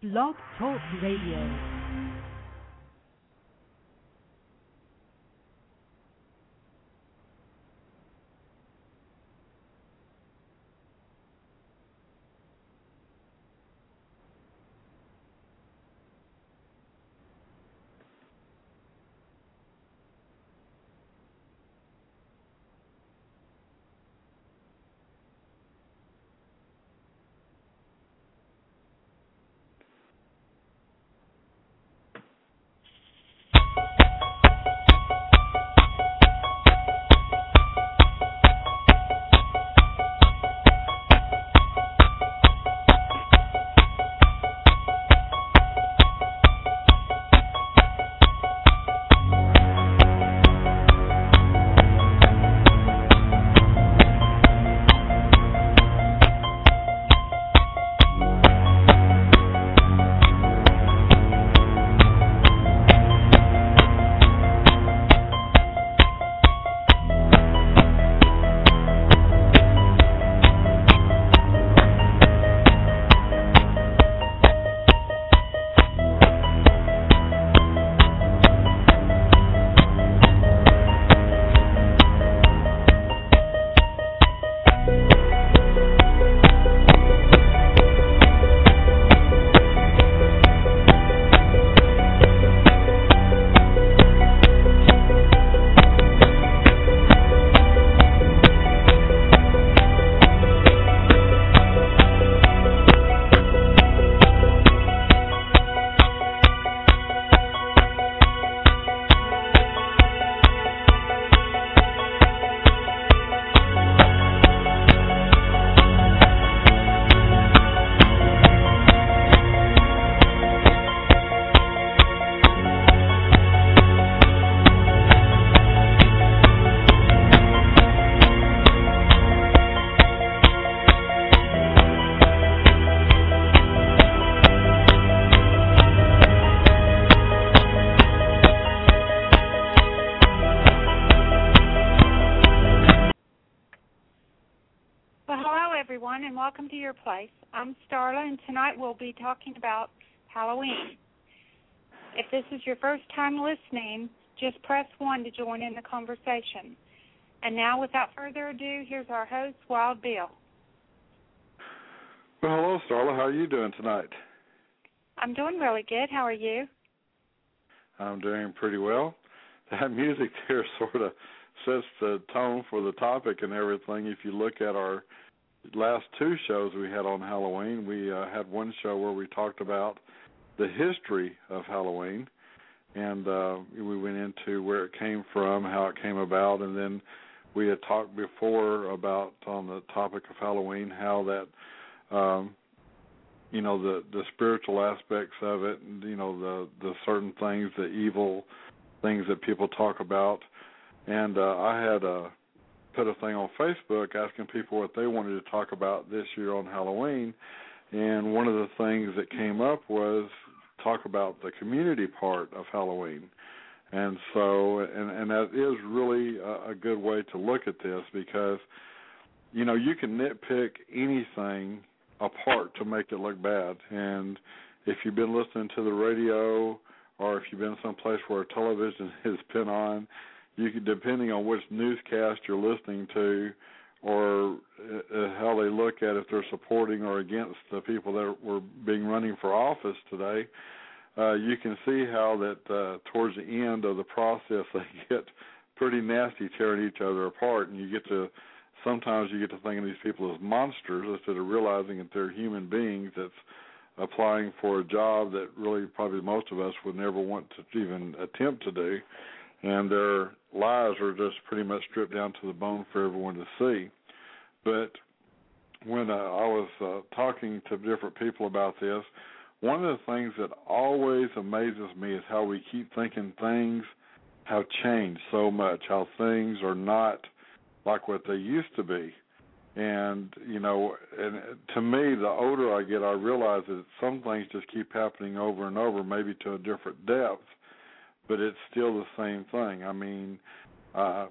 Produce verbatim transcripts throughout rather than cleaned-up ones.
Blog Talk Radio. And welcome to your place. I'm Starla, and tonight we'll be talking about Halloween. If this is your first time listening, just press one to join in the conversation. And now, without further ado, here's our host, Wild Bill. Well, hello, Starla. How are you doing tonight? I'm doing really good. How are you? I'm doing pretty well. That music there sort of sets the tone for the topic and everything. If you look at our last two shows we had on Halloween, we uh, had one show where we talked about the history of Halloween, and uh, we went into where it came from, how it came about, and then we had talked before about, on the topic of Halloween, how that, um, you know, the, the spiritual aspects of it, and, you know, the, the certain things, the evil things that people talk about. And uh, I had a put a thing on Facebook asking people what they wanted to talk about this year on Halloween, and one of the things that came up was talk about the community part of Halloween. And so, and, and that is really a, a good way to look at this, because, you know, you can nitpick anything apart to make it look bad. And if you've been listening to the radio, or if you've been someplace where television has been on, you could, depending on which newscast you're listening to, or uh, how they look at if they're supporting or against the people that were being running for office today, uh, you can see how that uh, towards the end of the process they get pretty nasty, tearing each other apart, and you get to sometimes you get to thinking of these people as monsters instead of realizing that they're human beings that's applying for a job that really probably most of us would never want to even attempt to do. And their lives are just pretty much stripped down to the bone for everyone to see. But when uh, I was uh, talking to different people about this, one of the things that always amazes me is how we keep thinking things have changed so much, how things are not like what they used to be. And, you know, and to me, the older I get, I realize that some things just keep happening over and over, maybe to a different depth, but it's still the same thing. I mean, uh,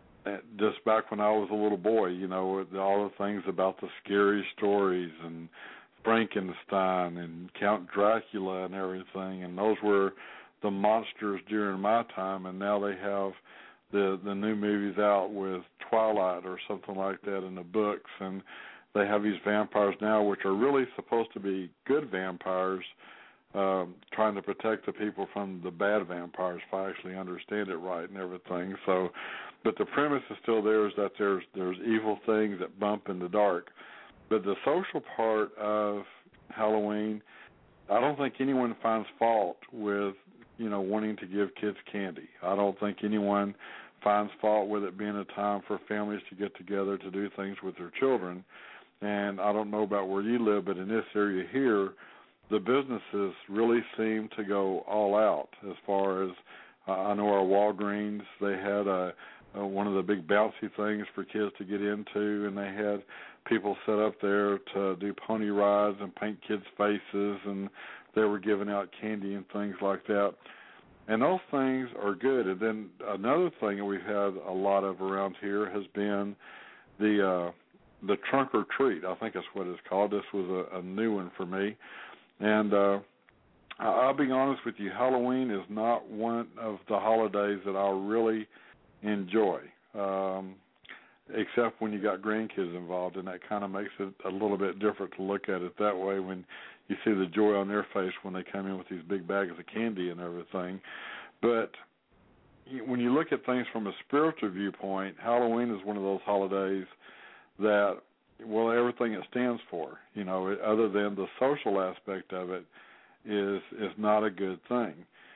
just back when I was a little boy, you know, all the things about the scary stories and Frankenstein and Count Dracula and everything, and those were the monsters during my time, and now they have the the new movies out with Twilight or something like that in the books, and they have these vampires now which are really supposed to be good vampires, um, trying to protect the people from the bad vampires, if I actually understand it right and everything. So, but the premise is still there, is that there's there's evil things that bump in the dark. But the social part of Halloween, I don't think anyone finds fault with, you know, wanting to give kids candy. I don't think anyone finds fault with it being a time for families to get together to do things with their children. And I don't know about where you live, but in this area here, the businesses really seem to go all out as far as, uh, I know our Walgreens, they had a, a, one of the big bouncy things for kids to get into, and they had people set up there to do pony rides and paint kids' faces, and they were giving out candy and things like that. And those things are good. And then another thing that we've had a lot of around here has been the uh, the trunk or treat. I think that's what it's called. This was a, a new one for me. And uh, I'll be honest with you, Halloween is not one of the holidays that I really enjoy. Um except when you got grandkids involved, and that kind of makes it a little bit different to look at it that way when you see the joy on their face when they come in with these big bags of candy and everything. But when you look at things from a spiritual viewpoint, Halloween is one of those holidays that, well, everything it stands for, you know, it, other than the social aspect of it, is is not a good thing.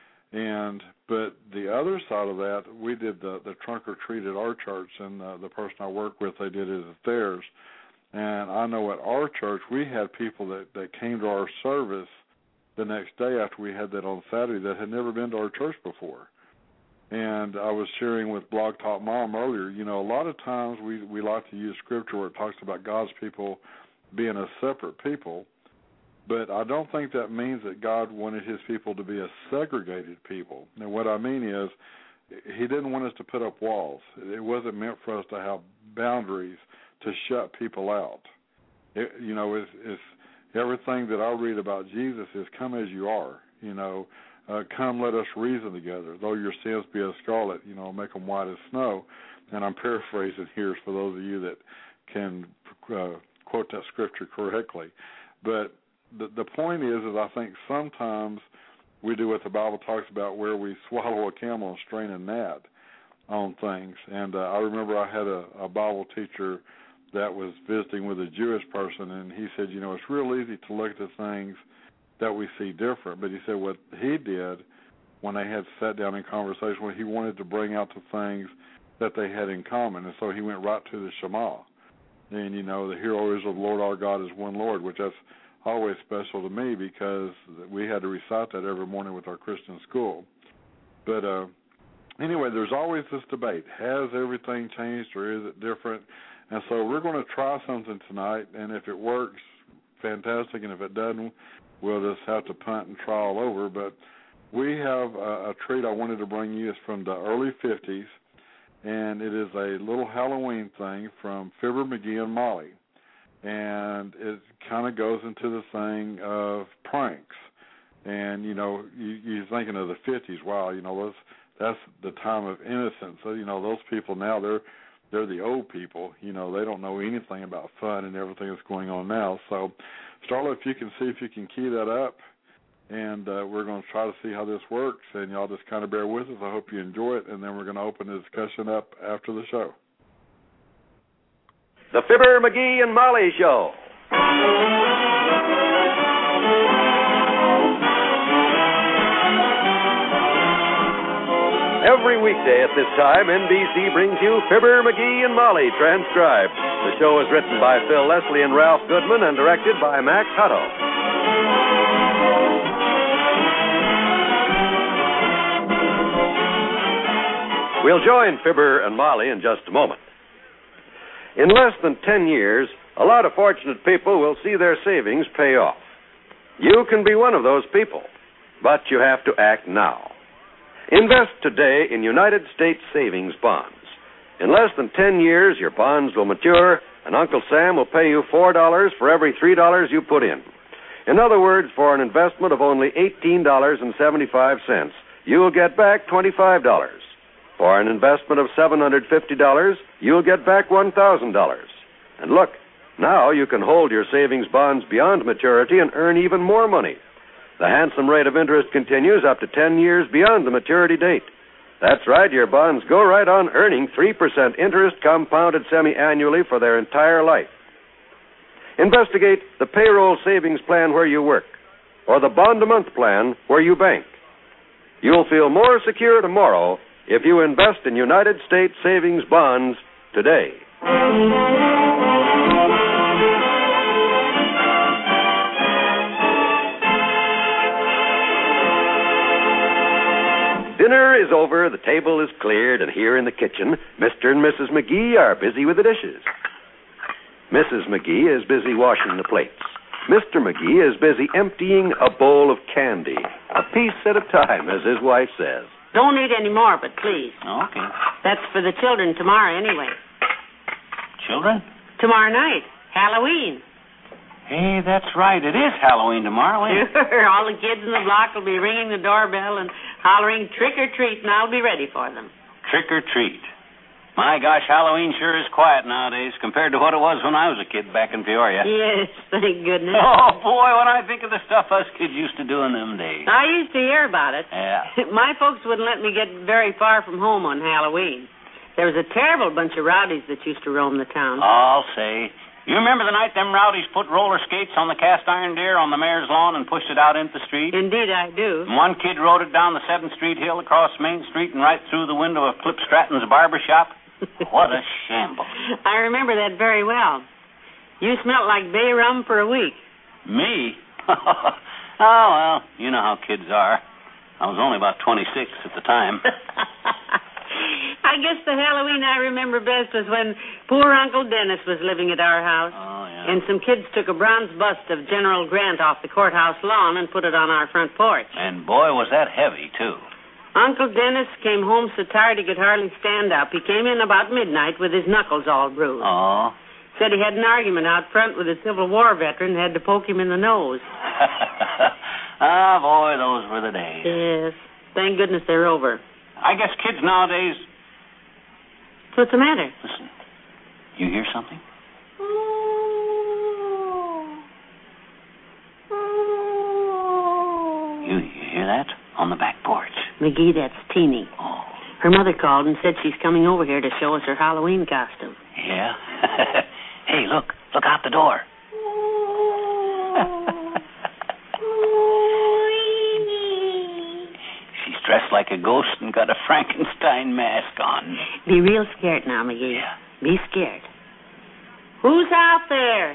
And but the other side of that, we did the, the trunk or treat at our church, and uh, the person I work with, they did it at theirs. And I know at our church, we had people that, that came to our service the next day after we had that on Saturday that had never been to our church before. And I was sharing with Blog Talk Mom earlier, you know, a lot of times we, we like to use scripture where it talks about God's people being a separate people. But I don't think that means that God wanted his people to be a segregated people. And what I mean is, he didn't want us to put up walls. It wasn't meant for us to have boundaries to shut people out. It, you know, it's, it's everything that I read about Jesus is come as you are. You know, uh, come let us reason together. Though your sins be as scarlet, you know, make them white as snow. And I'm paraphrasing here for those of you that can uh, quote that scripture correctly. But The, the point is, is I think sometimes we do what the Bible talks about, where we swallow a camel and strain a gnat on things. And uh, I remember I had a, a Bible teacher that was visiting with a Jewish person, and he said, you know, it's real easy to look at the things that we see different. But he said what he did when they had sat down in conversation, well, he wanted to bring out the things that they had in common. And so he went right to the Shema. And, you know, the hero is of the Lord our God is one Lord, which that's always special to me because we had to recite that every morning with our Christian school. But uh, anyway, there's always this debate. Has everything changed or is it different? And so we're going to try something tonight, and if it works, fantastic, and if it doesn't, we'll just have to punt and try all over. But we have a, a treat I wanted to bring you. It's from the early fifties, and it is a little Halloween thing from Fibber, McGee, and Molly. And it kind of goes into the thing of pranks. And, you know, you, you're thinking of the fifties, wow, you know, that's, that's the time of innocence. So, you know, those people now, they're they're the old people. You know, they don't know anything about fun and everything that's going on now. So, Starla, if you can see if you can key that up, and uh, we're going to try to see how this works. And y'all just kind of bear with us. I hope you enjoy it, and then we're going to open the discussion up after the show. The Fibber, McGee, and Molly Show. Every weekday at this time, N B C brings you Fibber, McGee, and Molly transcribed. The show is written by Phil Leslie and Ralph Goodman and directed by Max Hutto. We'll join Fibber and Molly in just a moment. In less than ten years, a lot of fortunate people will see their savings pay off. You can be one of those people, but you have to act now. Invest today in United States savings bonds. In less than ten years, your bonds will mature, and Uncle Sam will pay you four dollars for every three dollars you put in. In other words, for an investment of only eighteen dollars and seventy-five cents, you'll get back twenty-five dollars. For an investment of seven hundred fifty dollars, you'll get back one thousand dollars. And look, now you can hold your savings bonds beyond maturity and earn even more money. The handsome rate of interest continues up to ten years beyond the maturity date. That's right, your bonds go right on earning three percent interest compounded semi-annually for their entire life. Investigate the payroll savings plan where you work, or the bond-a-month plan where you bank. You'll feel more secure tomorrow if you invest in United States savings bonds today. Dinner is over, the table is cleared, and here in the kitchen, Mister and Missus McGee are busy with the dishes. Missus McGee is busy washing the plates. Mister McGee is busy emptying a bowl of candy, a piece at a time, as his wife says. Don't eat any more, but please. Okay. That's for the children tomorrow anyway. Children? Tomorrow night, Halloween. Hey, that's right. It is Halloween tomorrow, ain't it? Sure. All the kids in the block will be ringing the doorbell and hollering trick or treat, and I'll be ready for them. Trick or treat. My gosh, Halloween sure is quiet nowadays compared to what it was when I was a kid back in Peoria. Yes, thank goodness. Oh, boy, when I think of the stuff us kids used to do in them days. I used to hear about it. Yeah. My folks wouldn't let me get very far from home on Halloween. There was a terrible bunch of rowdies that used to roam the town. I'll say. You remember the night them rowdies put roller skates on the cast iron deer on the mayor's lawn and pushed it out into the street? Indeed, I do. And one kid rode it down the seventh Street hill across Main Street and right through the window of Clip Stratton's barber shop. What a shambles. I remember that very well. You smelled like bay rum for a week. Me? Oh, well, you know how kids are. I was only about twenty-six at the time. I guess the Halloween I remember best was when poor Uncle Dennis was living at our house. Oh, yeah. And some kids took a bronze bust of General Grant off the courthouse lawn and put it on our front porch. And boy, was that heavy, too. Uncle Dennis came home so tired he could hardly stand up. He came in about midnight with his knuckles all bruised. Oh. Said he had an argument out front with a Civil War veteran and had to poke him in the nose. Ah, boy, those were the days. Yes. Thank goodness they're over. I guess kids nowadays... What's the matter? Listen, you hear something? You, you hear that? On the back porch. McGee, that's Teeny. Oh. Her mother called and said she's coming over here to show us her Halloween costume. Yeah? Hey, look. Look out the door. She's dressed like a ghost and got a Frankenstein mask on. Be real scared now, McGee. Yeah. Be scared. Who's out there?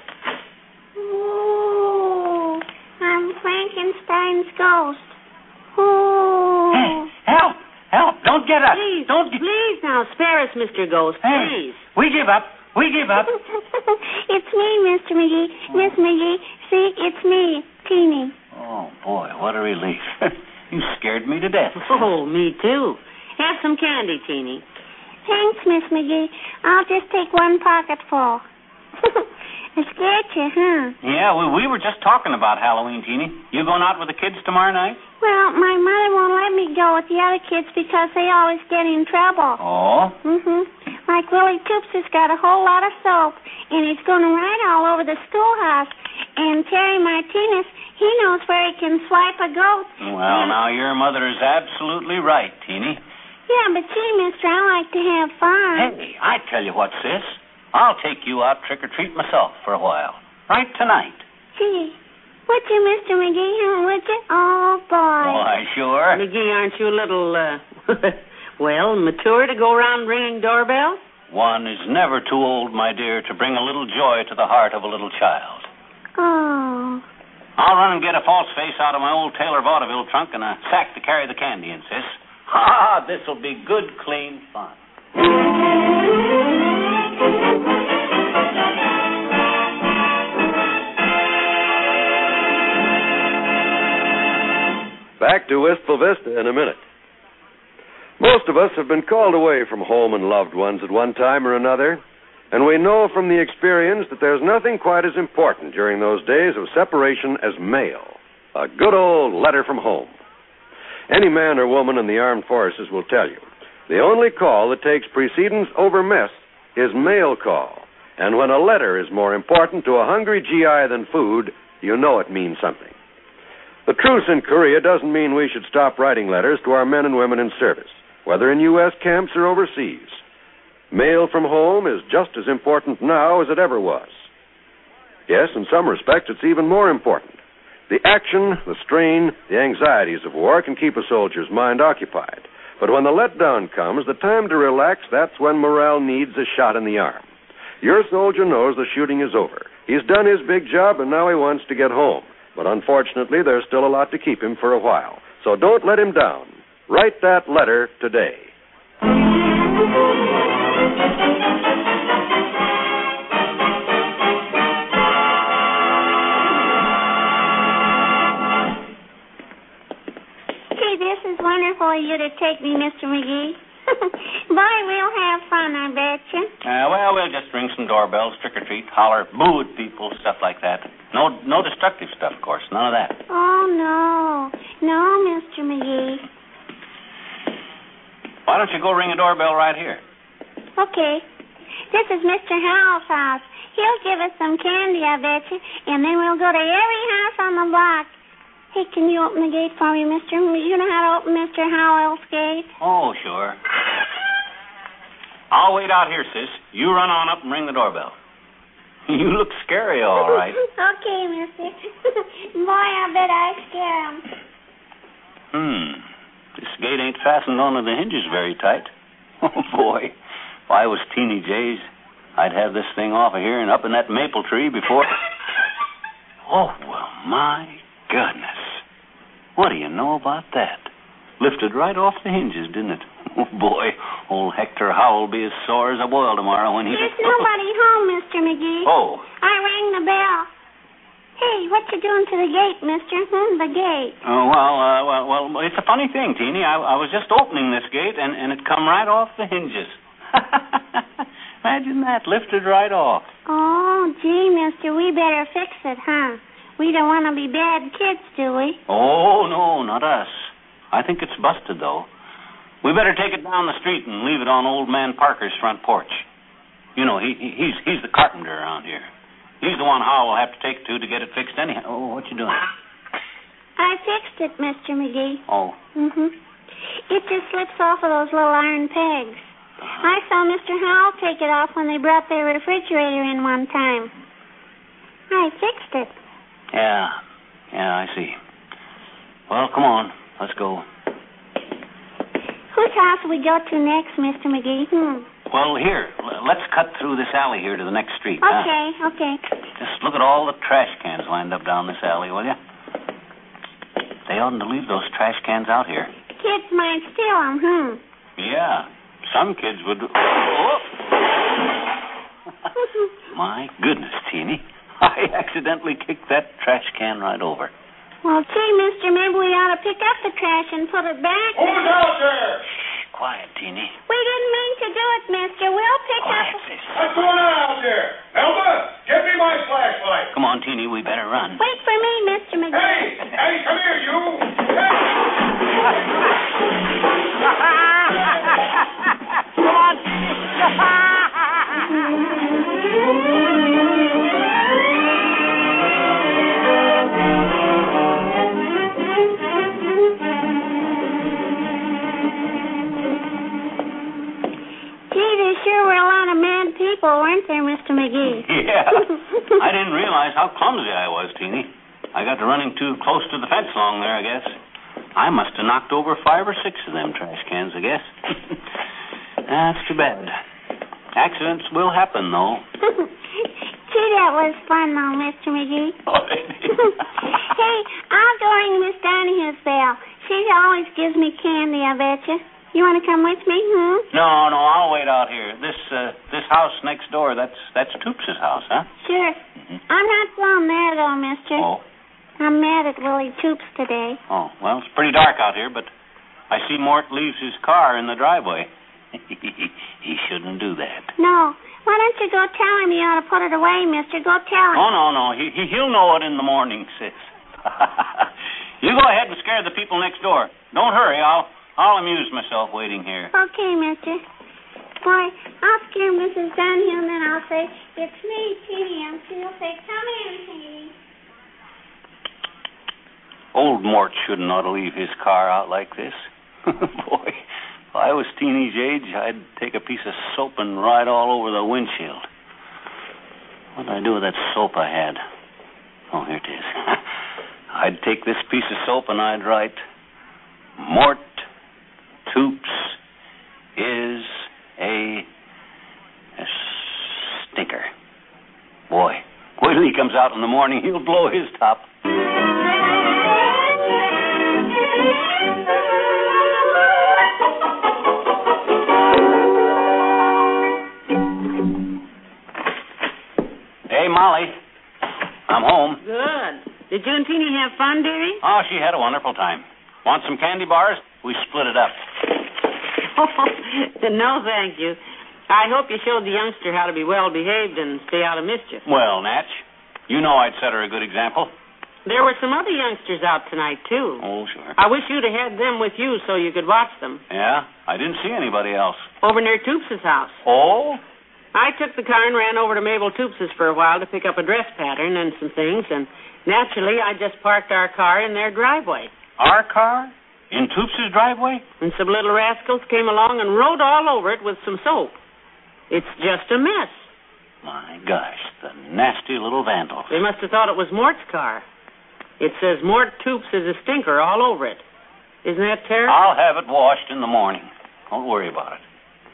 Ooh, I'm Frankenstein's ghost. Ooh. Hey, help! Help! Don't get us! Please, Don't get... please now, spare us, Mister Ghost, Hey, please. we give up. We give up. It's me, Mister McGee. Miss McGee. See, it's me, Teeny. Oh, boy, what a relief. You scared me to death. Oh, me too. Have some candy, Teeny. Thanks, Miss McGee. I'll just take one pocketful. I scared you, huh? Yeah, we, we were just talking about Halloween, Teeny. You going out with the kids tomorrow night? Well, my mother won't let me go with the other kids because they always get in trouble. Oh? Mm-hmm. Like Willie Toops has got a whole lot of soap, and he's going to ride all over the schoolhouse. And Terry Martinez, he knows where he can swipe a goat. Well, now, your mother is absolutely right, Teeny. Yeah, but gee, mister, I like to have fun. Hey, I tell you what, sis. I'll take you out trick-or-treat myself for a while. Right tonight. Gee, would you, Mister McGee, huh, would you? Oh, boy. Why, sure. McGee, aren't you a little, uh, well, mature to go around ringing doorbells? One is never too old, my dear, to bring a little joy to the heart of a little child. Oh. I'll run and get a false face out of my old Taylor vaudeville trunk and a sack to carry the candy in, sis. Ha! This'll be good, clean fun. Back to Wistful Vista in a minute. Most of us have been called away from home and loved ones at one time or another. And we know from the experience that there's nothing quite as important during those days of separation as mail. A good old letter from home. Any man or woman in the armed forces will tell you, the only call that takes precedence over mess is mail call. And when a letter is more important to a hungry G I than food, you know it means something. The truce in Korea doesn't mean we should stop writing letters to our men and women in service, whether in U S camps or overseas. Mail from home is just as important now as it ever was. Yes, in some respects, it's even more important. The action, the strain, the anxieties of war can keep a soldier's mind occupied. But when the letdown comes, the time to relax, that's when morale needs a shot in the arm. Your soldier knows the shooting is over. He's done his big job, and now he wants to get home. But unfortunately, there's still a lot to keep him for a while. So don't let him down. Write that letter today. This is wonderful of you to take me, Mister McGee. Boy, we'll have fun, I bet you. Uh, well, we'll just ring some doorbells, trick or treat, holler, boo at people, stuff like that. No no destructive stuff, of course, none of that. Oh, no. No, Mister McGee. Why don't you go ring a doorbell right here? Okay. This is Mister Howell's house. He'll give us some candy, I bet you, and then we'll go to every house on the block. Hey, can you open the gate for me, mister? You know how to open Mister Howell's gate? Oh, sure. I'll wait out here, sis. You run on up and ring the doorbell. You look scary, all right. Okay, mister. Boy, I bet I scare him. Hmm. This gate ain't fastened onto the hinges very tight. Oh, boy. If I was Teeny J's, I'd have this thing off of here and up in that maple tree before... Oh, well, my goodness. What do you know about that? Lifted right off the hinges, didn't it? Oh, boy, old Hector Howell will be as sore as a boil tomorrow when he... There's nobody home, Mister McGee. Oh. I rang the bell. Hey, what you doing to the gate, mister? Hmm, the gate. Oh, well, uh, well, well, it's a funny thing, Teeny. I, I was just opening this gate, and, and it come right off the hinges. Imagine that, lifted right off. Oh, gee, mister, we better fix it, huh? We don't want to be bad kids, do we? Oh, no, not us. I think it's busted, though. We better take it down the street and leave it on old man Parker's front porch. You know, he, he he's he's the carpenter around here. He's the one Howell will have to take to to get it fixed anyhow. Oh, what you doing? I fixed it, Mister McGee. Oh. Mm-hmm. It just slips off of those little iron pegs. I saw Mister Howell take it off when they brought their refrigerator in one time. I fixed it. Yeah. Yeah, I see. Well, come on. Let's go. Whose house will we go to next, Mister McGee? Hmm. Well, here, l- let's cut through this alley here to the next street. Okay, huh? okay. Just look at all the trash cans lined up down this alley, will you? They oughtn't to leave those trash cans out here. Kids might steal them, hmm. Yeah, some kids would... Oh! My goodness, Teeny. I accidentally kicked that trash can right over. Well, gee, mister, maybe we ought to pick up the trash and put it back. Who's out there? Shh, quiet, Teeny. We didn't mean to do it, mister. We'll pick Quiet, up... sis. What's going on out there? Elba, give me my flashlight. Come on, Teeny, we better run. Wait for me, Mister McGee. Hey, hey, come here, you. Hey. Come on, Teeny. Sure were a lot of mad people, weren't there, Mister McGee? Yeah. I didn't realize how clumsy I was, Teeny. I got to running too close to the fence along there, I guess. I must have knocked over five or six of them trash cans, I guess. That's too bad. Accidents will happen, though. Gee, that was fun, though, Mister McGee. Oh, Hey, I'll go ring Miss Donahue's bell. She always gives me candy, I bet you. You want to come with me, hmm? No, no, I'll wait out here. This uh, this house next door, that's that's Toops' house, huh? Sure. Mm-hmm. I'm not going there, though, mister. Oh. I'm mad at Willie Toops today. Oh, well, it's pretty dark out here, but I see Mort leaves his car in the driveway. He shouldn't do that. No. Why don't you go tell him you ought to put it away, mister? Go tell him. Oh, no, no. He, he, he'll know it in the morning, sis. You go ahead and scare the people next door. Don't hurry. I'll I'll amuse myself waiting here. Okay, mister. Why, I'll scare Missus Dunhill, and then I'll say, it's me, Teeny. And she'll say, come in, Teeny. Old Mort shouldn't ought to leave his car out like this. Boy, if I was Teeny's age, I'd take a piece of soap and ride all over the windshield. What did I do with that soap I had? Oh, here it is. I'd take this piece of soap and I'd write, Mort Toops is a, a stinker. Boy, wait till he comes out in the morning, he'll blow his top. Hey, Molly. I'm home. Good. Did you and Teeny have fun, dearie? Oh, she had a wonderful time. Want some candy bars? We split it up. No, thank you. I hope you showed the youngster how to be well-behaved and stay out of mischief. Well, Natch, you know I'd set her a good example. There were some other youngsters out tonight, too. Oh, sure. I wish you'd have had them with you so you could watch them. Yeah? I didn't see anybody else. Over near Toops' house. Oh? I took the car and ran over to Mabel Toops' for a while to pick up a dress pattern and some things, and naturally I just parked our car in their driveway. Our car? In Toops' driveway? And some little rascals came along and rode all over it with some soap. It's just a mess. My gosh, the nasty little vandals. They must have thought it was Mort's car. It says Mort Toops is a stinker all over it. Isn't that terrible? I'll have it washed in the morning. Don't worry about it.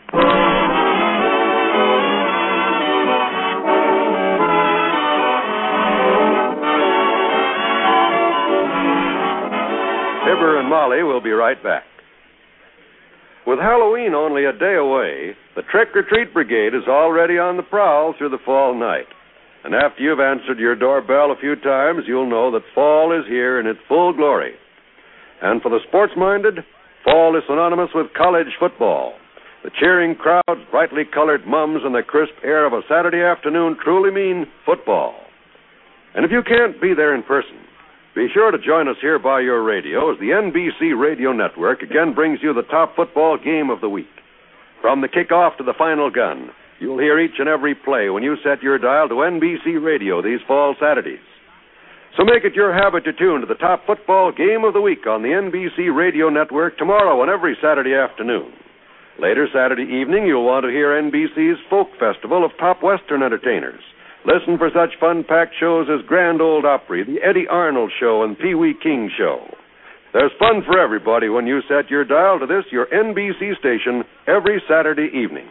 Fibber and Molly will be right back. With Halloween only a day away, the Trick-or-Treat Brigade is already on the prowl through the fall night. And after you've answered your doorbell a few times, you'll know that fall is here in its full glory. And for the sports-minded, fall is synonymous with college football. The cheering crowds, brightly colored mums, and the crisp air of a Saturday afternoon truly mean football. And if you can't be there in person, be sure to join us here by your radio as the N B C Radio Network again brings you the top football game of the week. From the kickoff to the final gun, you'll hear each and every play when you set your dial to N B C Radio these fall Saturdays. So make it your habit to tune to the top football game of the week on the N B C Radio Network tomorrow and every Saturday afternoon. Later Saturday evening, you'll want to hear N B C's Folk Festival of top Western entertainers. Listen for such fun-packed shows as Grand Ole Opry, the Eddie Arnold Show, and Pee Wee King Show. There's fun for everybody when you set your dial to this, your N B C station, every Saturday evening.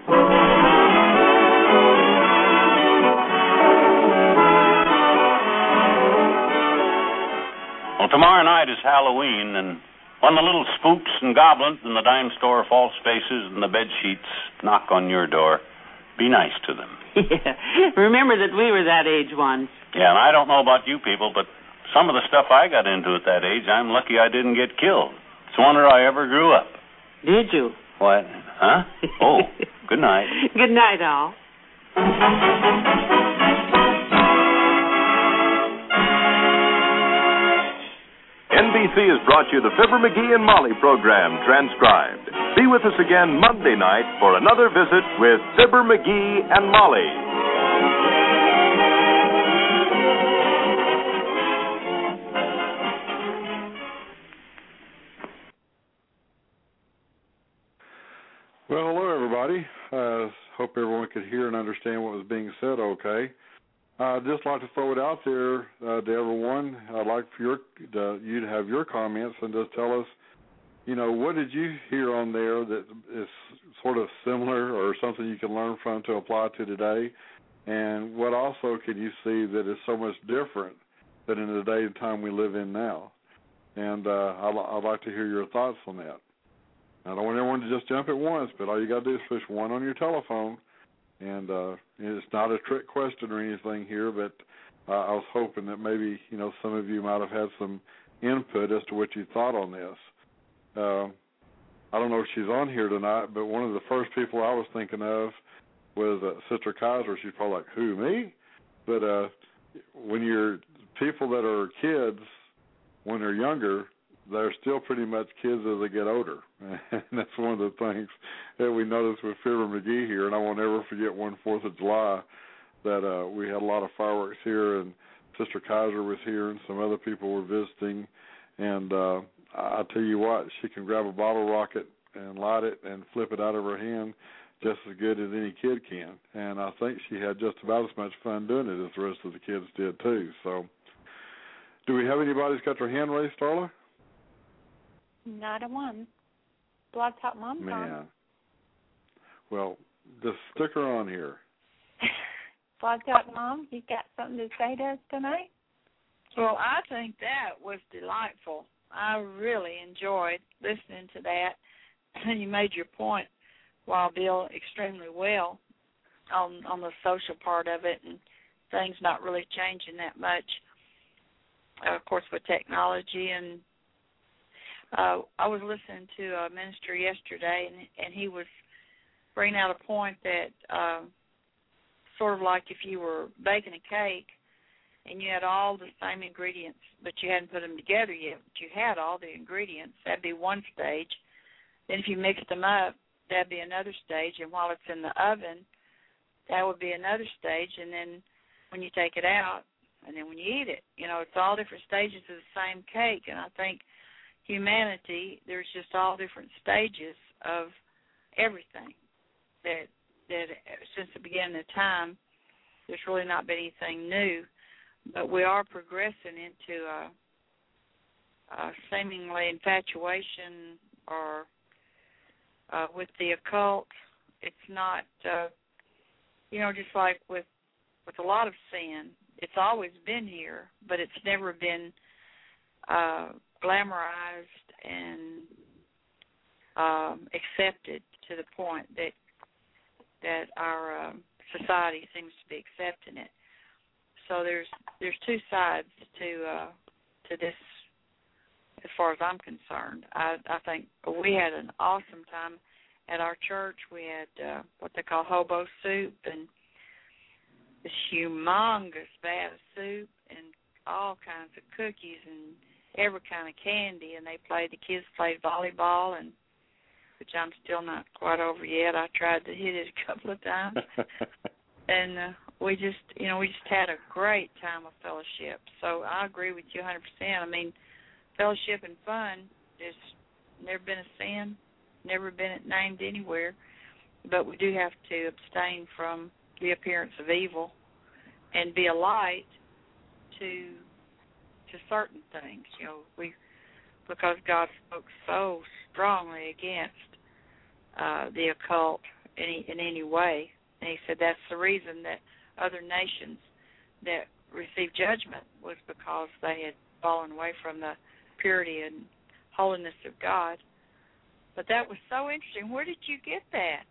Well, tomorrow night is Halloween, and when the little spooks and goblins in the dime store false faces and the bed sheets knock on your door, be nice to them. Yeah. Remember that we were that age once. Yeah, and I don't know about you people, but some of the stuff I got into at that age, I'm lucky I didn't get killed. It's a wonder I ever grew up. Did you? What? Huh? Oh, good night. Good night, all. N B C has brought you the Fibber McGee and Molly program transcribed. Be with us again Monday night for another visit with Fibber McGee and Molly. Well, hello, everybody. I uh, hope everyone could hear and understand what was being said okay. I'd just like to throw it out there uh, to everyone. I'd like for your, uh, you to have your comments and just tell us, you know, what did you hear on there that is sort of similar or something you can learn from to apply to today? And what also can you see that is so much different than in the day and time we live in now? And uh, I'd, I'd like to hear your thoughts on that. I don't want everyone to just jump at once, but all you got to do is push one on your telephone. And uh, it's not a trick question or anything here, but uh, I was hoping that maybe, you know, some of you might have had some input as to what you thought on this. Uh, I don't know if she's on here tonight, but one of the first people I was thinking of was uh, Sister Kaiser. She's probably like, who, me? But uh, when you're people that are kids, when they're younger, they're still pretty much kids as they get older. And that's one of the things that we noticed with Fibber McGee here. And I won't ever forget one fourth of July that uh, we had a lot of fireworks here, and Sister Kaiser was here, and some other people were visiting. And uh, I tell you what, she can grab a bottle rocket and light it and flip it out of her hand just as good as any kid can. And I think she had just about as much fun doing it as the rest of the kids did, too. So do we have anybody who's got their hand raised, Starla? Not a one. Blog Talk Mom's Man. on. Well, just stick her on here. Blog Talk Mom, you got something to say to us tonight? Well, I think that was delightful. I really enjoyed listening to that. You made your point, Wild Bill, extremely well on on the social part of it, and things not really changing that much. Uh, of course, with technology, and uh, I was listening to a minister yesterday, and, and he was bringing out a point that uh, sort of like if you were baking a cake and you had all the same ingredients, but you hadn't put them together yet, but you had all the ingredients, that'd be one stage. Then if you mixed them up, that'd be another stage, and while it's in the oven, that would be another stage, and then when you take it out, and then when you eat it, you know, it's all different stages of the same cake, and I think humanity, there's just all different stages of everything that that since the beginning of time, there's really not been anything new, but we are progressing into a, a seemingly infatuation or uh, with the occult. It's not, uh, you know, just like with with a lot of sin, it's always been here, but it's never been uh, glamorized and um, accepted to the point that that our um, society seems to be accepting it. So there's there's two sides to uh, to this, as far as I'm concerned. I, I think we had an awesome time at our church. We had uh, what they call hobo soup and this humongous vat of soup and all kinds of cookies and every kind of candy. And they played, the kids played volleyball, and which I'm still not quite over yet. I tried to hit it a couple of times. and uh, we just, you know, we just had a great time of fellowship. So I agree with you one hundred percent. I mean, fellowship and fun is never been a sin, never been named anywhere. But we do have to abstain from the appearance of evil and be a light to to certain things. You know, we because God spoke so strongly against uh, the occult in any, in any way. And he said that's the reason that other nations that received judgment was because they had fallen away from the purity and holiness of God. But that was so interesting. Where did you get that?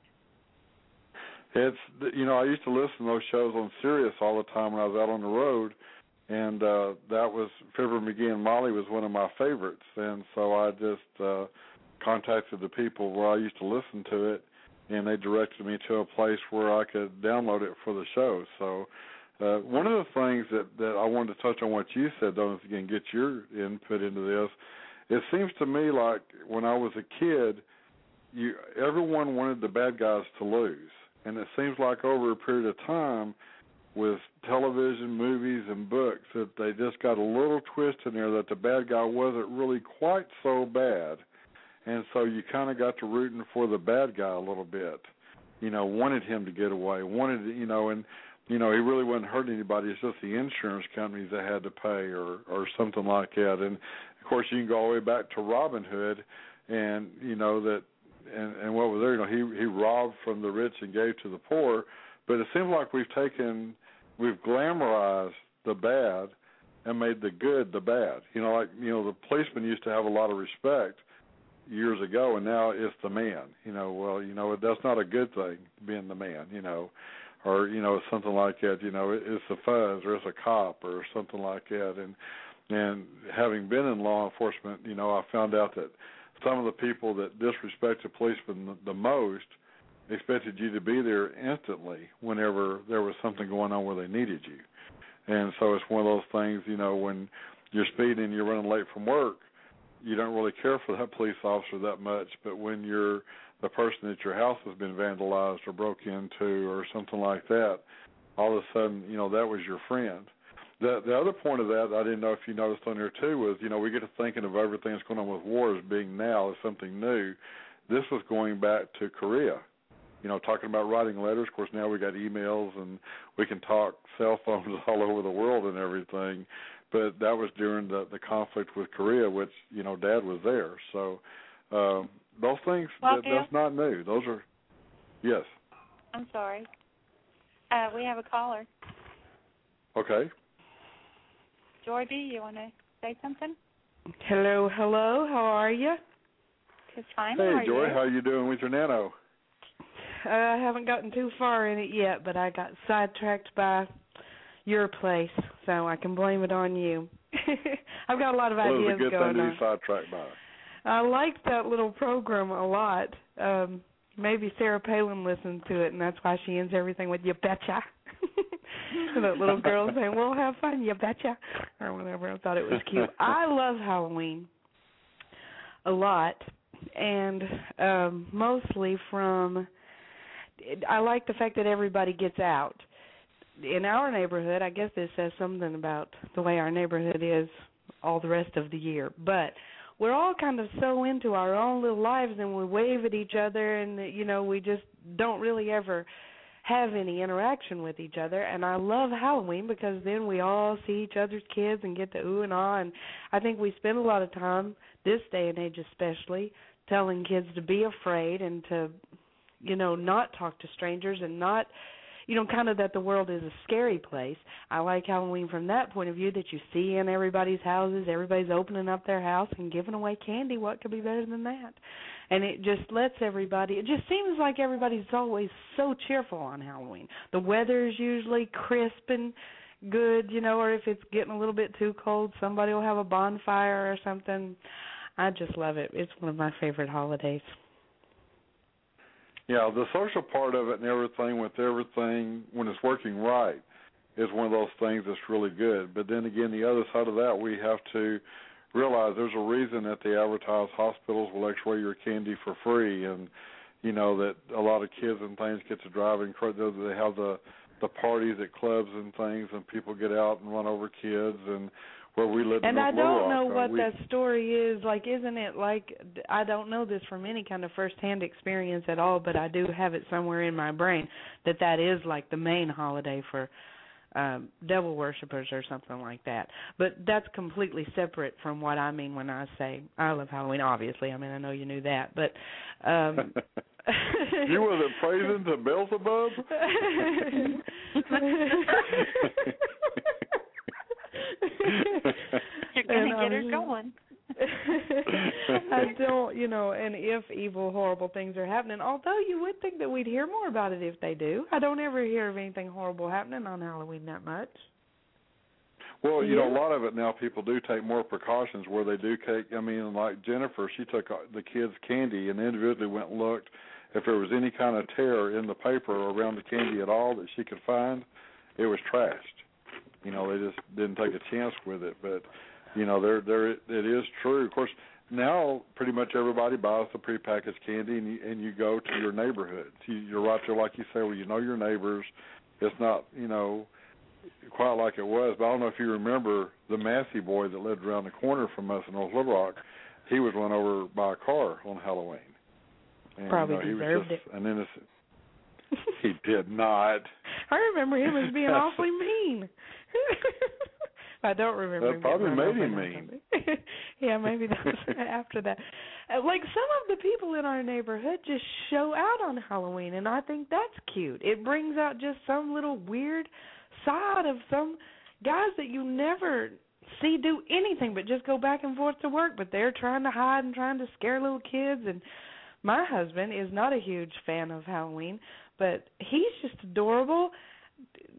It's, you know, I used to listen to those shows on Sirius all the time when I was out on the road, and uh, that was Fibber McGee and Molly was one of my favorites, and so I just uh, contacted the people where I used to listen to it, and they directed me to a place where I could download it for the show. So uh, one of the things that, that I wanted to touch on what you said, though, is again get your input into this. It seems to me like when I was a kid, you everyone wanted the bad guys to lose, and it seems like over a period of time, with television, movies, and books, that they just got a little twist in there that the bad guy wasn't really quite so bad. And so you kind of got to rooting for the bad guy a little bit. You know, wanted him to get away, wanted, you know, and, you know, he really wasn't hurting anybody. It's just the insurance companies that had to pay or, or something like that. And, of course, you can go all the way back to Robin Hood and, you know, that, and, and what was there, you know, he, he robbed from the rich and gave to the poor. But it seems like we've taken... We've glamorized the bad and made the good the bad. You know, like, you know, the policeman used to have a lot of respect years ago, and now it's the man. You know, well, you know, that's not a good thing, being the man, you know, or, you know, something like that. You know, it's a fuzz or it's a cop or something like that. And, And having been in law enforcement, you know, I found out that some of the people that disrespected policemen the, the most expected you to be there instantly whenever there was something going on where they needed you. And so it's one of those things, you know, when you're speeding and you're running late from work, you don't really care for that police officer that much. But when you're the person that your house has been vandalized or broke into or something like that, all of a sudden, you know, that was your friend. The the other point of that, I didn't know if you noticed on here too, was, you know, we get to thinking of everything that's going on with war as being now as something new. This was going back to Korea, you know, talking about writing letters. Of course, now we got emails and we can talk cell phones all over the world and everything. But that was during the, the conflict with Korea, which, you know, Dad was there. So um, those things, well, that, that's not new. Those are, yes. I'm sorry. Uh, we have a caller. Okay. Joy B., you want to say something? Hello, hello. How are you? Just fine. Hey, how are Joy, you? how you doing with your nano? Uh, I haven't gotten too far in it yet, but I got sidetracked by your place, so I can blame it on you. I've got a lot of well, ideas it was a good going thing to on. be sidetracked by. I liked that little program a lot. Um, maybe Sarah Palin listened to it, and that's why she ends everything with "you betcha." That little girl saying, "We'll have fun, you betcha," or whatever. I thought it was cute. I love Halloween a lot, and um, mostly from. I like the fact that everybody gets out. In our neighborhood, I guess this says something about the way our neighborhood is all the rest of the year, but we're all kind of so into our own little lives, and we wave at each other, and, you know, we just don't really ever have any interaction with each other. And I love Halloween because then we all see each other's kids and get to ooh and ah, and I think we spend a lot of time, this day and age especially, telling kids to be afraid and to, you know, not talk to strangers and not, you know, kind of that the world is a scary place. I like Halloween from that point of view, that you see in everybody's houses, everybody's opening up their house and giving away candy. What could be better than that? And it just lets everybody, it just seems like everybody's always so cheerful on Halloween. The weather's usually crisp and good, you know, or if it's getting a little bit too cold, somebody will have a bonfire or something. I just love it. It's one of my favorite holidays. Yeah, the social part of it and everything with everything, when it's working right, is one of those things that's really good. But then again, the other side of that, we have to realize there's a reason that they advertise hospitals will x-ray your candy for free, and, you know, that a lot of kids and things get to drive and they have the, the parties at clubs and things, and people get out and run over kids, and where we live in And I Little don't Rock, know uh, what we, that story is. Like, isn't it like, I don't know this from any kind of first-hand experience at all, but I do have it somewhere in my brain that that is like the main holiday for um, devil worshippers or something like that. But that's completely separate from what I mean when I say I love Halloween, obviously. I mean, I know you knew that. But um, you wasn't praising to Beelzebub? You're going to get her um, going. I don't, you know, and if evil, horrible things are happening, although you would think that we'd hear more about it if they do. I don't ever hear of anything horrible happening on Halloween that much. Well, you yeah. know, a lot of it now, people do take more precautions where they do take, I mean, like Jennifer, she took the kids' candy and individually went and looked if there was any kind of tear in the paper or around the candy at all that she could find, it was trashed. You know, they just didn't take a chance with it. But, you know, there, there, it is true. Of course, now pretty much everybody buys the prepackaged candy, and you, and you go to your neighborhood. You, you're right there, like you say, where you know your neighbors. It's not, you know, quite like it was. But I don't know if you remember the Massey boy that lived around the corner from us in North Little Rock. He was run over by a car on Halloween. And, Probably you know, he deserved was just it. an innocent. He did not. I remember him as being awfully mean. I don't remember. That him probably getting made run him over mean. Yeah, maybe that was after that. Uh, Like some of the people in our neighborhood just show out on Halloween, and I think that's cute. It brings out just some little weird side of some guys that you never see do anything but just go back and forth to work, but they're trying to hide and trying to scare little kids. And my husband is not a huge fan of Halloween, but he's just adorable.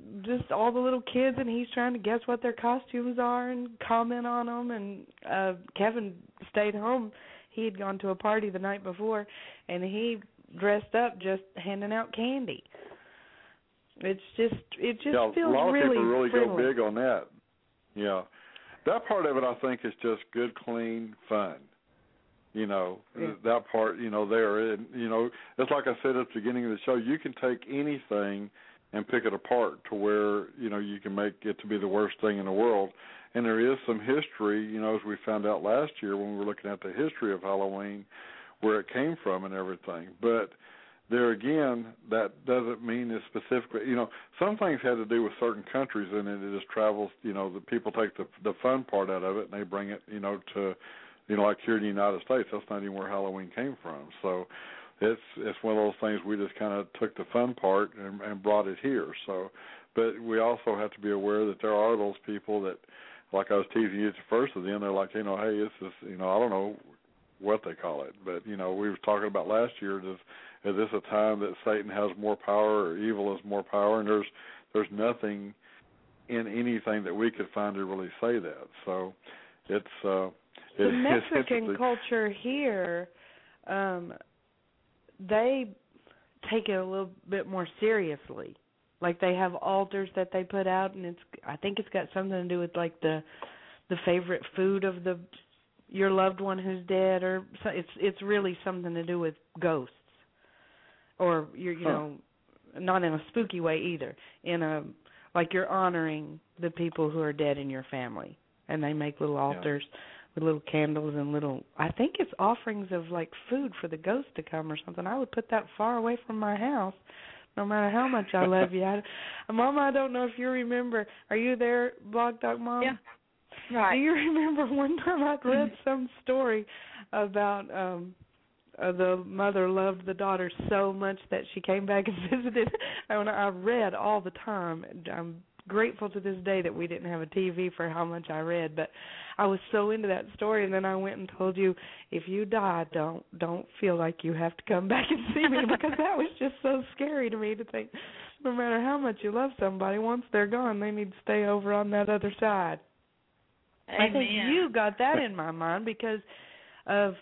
just all the little kids, and he's trying to guess what their costumes are and comment on them. And uh, Kevin stayed home. He had gone to a party the night before, and he dressed up just handing out candy. It's just, it just yeah, feels a lot of really people really friendly. go big on that. Yeah, that part of it, I think, is just good, clean fun. You know, yeah. that part, you know, there, and, you know, it's like I said at the beginning of the show, you can take anything and pick it apart to where, you know, you can make it to be the worst thing in the world. And there is some history, you know, as we found out last year when we were looking at the history of Halloween, where it came from and everything. But there again, that doesn't mean it's specifically, you know, some things had to do with certain countries, and it just travels, you know, the people take the the fun part out of it, and they bring it, you know, to, you know, like here in the United States, that's not even where Halloween came from. So it's it's one of those things we just kind of took the fun part and, and brought it here. So, but we also have to be aware that there are those people that, like I was teasing you at the first of them, they're like, you know, hey, this is, you know, I don't know what they call it, but, you know, we were talking about last year, does, is this a time that Satan has more power or evil has more power? And there's there's nothing in anything that we could find to really say that. So it's uh, the it, Mexican it's culture here, um, they take it a little bit more seriously. Like they have altars that they put out, and it's I think it's got something to do with like the the favorite food of the your loved one who's dead, or so it's it's really something to do with ghosts, or you're you huh. know not in a spooky way either. In a like you're honoring the people who are dead in your family, and they make little altars yeah. with little candles and little. I think it's offerings of like food for the ghost to come or something. I would put that far away from my house. No matter how much I love you. I, Mama, I don't know if you remember. Are you there, Blog Talk Mom? Yeah. Right. Do you remember one time I read some story about um, uh, the mother loved the daughter so much that she came back and visited? And I read all the time. I'm grateful to this day that we didn't have a T V for how much I read, but I was so into that story, and then I went and told you, if you die, don't don't feel like you have to come back and see me, because that was just so scary to me to think no matter how much you love somebody, once they're gone, they need to stay over on that other side. Amen. I think you got that in my mind because of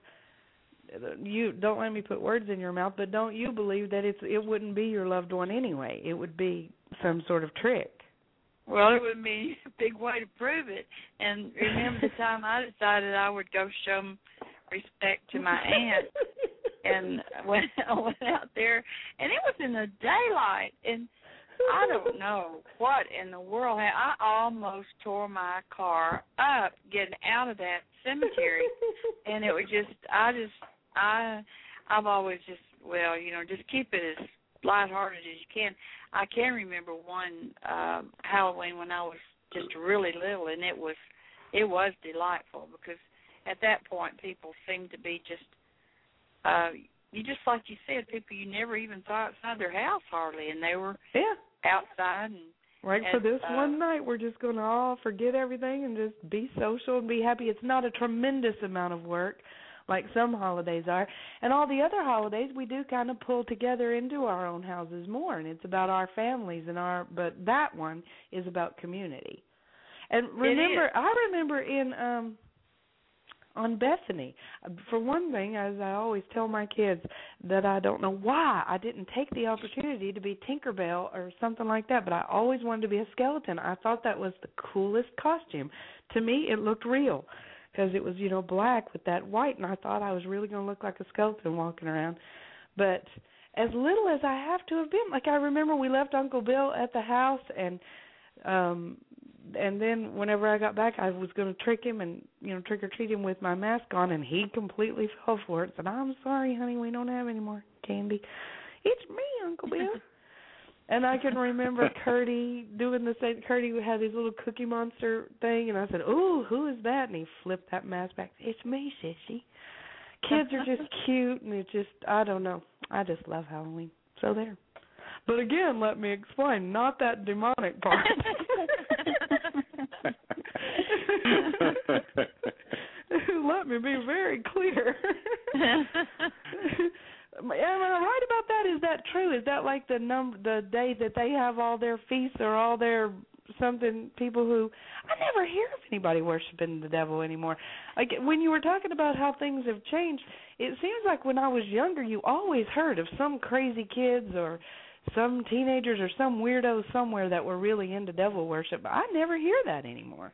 you. Don't let me put words in your mouth, but don't you believe that it's it wouldn't be your loved one anyway? It would be some sort of trick. Well, it would be a big way to prove it. And remember the time I decided I would go show respect to my aunt, and went, I went out there, and it was in the daylight, and I don't know what in the world. I almost tore my car up getting out of that cemetery, and it was just, I just, I, I've always just, well, you know, just keep it as lighthearted as you can. I can remember one uh, Halloween when I was just really little, and it was it was delightful because at that point people seemed to be just uh, you just like you said, people you never even saw outside their house hardly, and they were yeah outside. And right and, for this uh, one night, we're just going to all forget everything and just be social and be happy. It's not a tremendous amount of work like some holidays are. And all the other holidays we do kind of pull together into our own houses more, and it's about our families and our, but that one is about community. And remember, I remember in, um, on Bethany, for one thing, as I always tell my kids, that I don't know why I didn't take the opportunity to be Tinkerbell or something like that, but I always wanted to be a skeleton. I thought that was the coolest costume. To me, it looked real, because it was, you know, black with that white, and I thought I was really going to look like a skeleton walking around. But as little as I have to have been, like I remember we left Uncle Bill at the house, and um, and then whenever I got back, I was going to trick him and, you know, trick-or-treat him with my mask on, and he completely fell for it. Said, I'm sorry, honey, we don't have any more candy. It's me, Uncle Bill. And I can remember Curdy doing the same. Curdy had his little Cookie Monster thing, and I said, "Ooh, who is that?" And he flipped that mask back. It's me, sissy. Kids are just cute, and it just, I don't know. I just love Halloween. So there. But again, let me explain, not that demonic part. Let me be very clear. Am I right about that? Is that true? Is that like the number, the day that they have all their feasts or all their something? People who I never hear of anybody worshiping the devil anymore. Like when you were talking about how things have changed, it seems like when I was younger, you always heard of some crazy kids or some teenagers or some weirdos somewhere that were really into devil worship. But I never hear that anymore.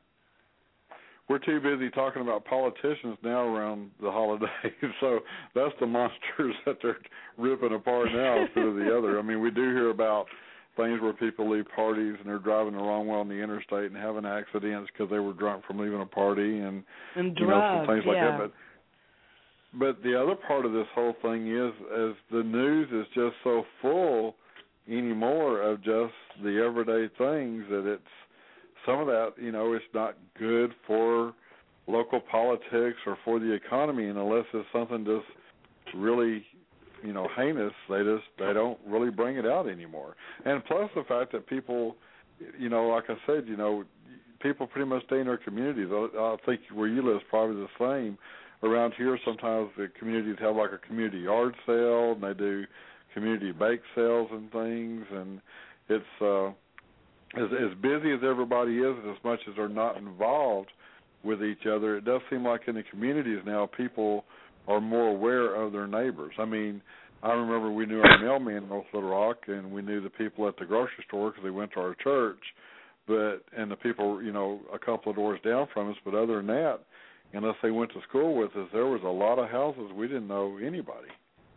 We're too busy talking about politicians now around the holidays, so that's the monsters that they're ripping apart now instead of the other. I mean, we do hear about things where people leave parties and they're driving the wrong way on the interstate and having accidents because they were drunk from leaving a party and, and you drugs, know, some things like yeah. that. But, but the other part of this whole thing is, is the news is just so full anymore of just the everyday things that it's, some of that, you know, it's not good for local politics or for the economy, and unless it's something just really, you know, heinous, they just they don't really bring it out anymore. And plus the fact that people, you know, like I said, you know, people pretty much stay in their communities. I, I think where you live is probably the same. Around here, sometimes the communities have like a community yard sale, and they do community bake sales and things, and it's uh, As, as busy as everybody is, and as much as they're not involved with each other, it does seem like in the communities now people are more aware of their neighbors. I mean, I remember we knew our mailman in North Little Rock, and we knew the people at the grocery store because they went to our church, but and the people, you know, a couple of doors down from us. But other than that, unless they went to school with us, there was a lot of houses we didn't know anybody.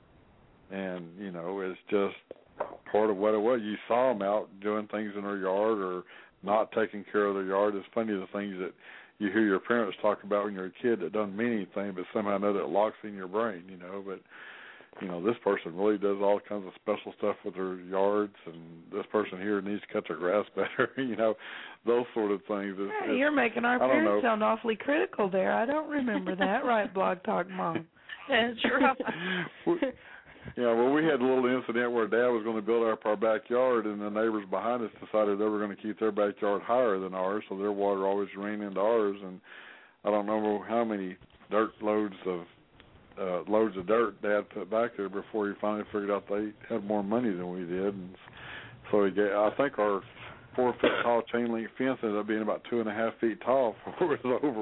And, you know, it's just part of what it was. You saw them out doing things in their yard or not taking care of their yard. It's funny the things that you hear your parents talk about when you're a kid that doesn't mean anything, but somehow know that locks in your brain, you know. But, you know, this person really does all kinds of special stuff with their yards, and this person here needs to cut their grass better, you know, those sort of things. It's, hey, it's, you're making our I parents sound awfully critical there. I don't remember that. Right, Blog Talk Mom? That's right. Yeah, well, we had a little incident where Dad was going to build up our backyard, and the neighbors behind us decided they were going to keep their backyard higher than ours, so their water always ran into ours. And I don't know how many dirt loads of uh, loads of dirt Dad put back there before he finally figured out they had more money than we did. And so he gave, I think our four foot tall chain link fence ended up being about two and a half feet tall before it was over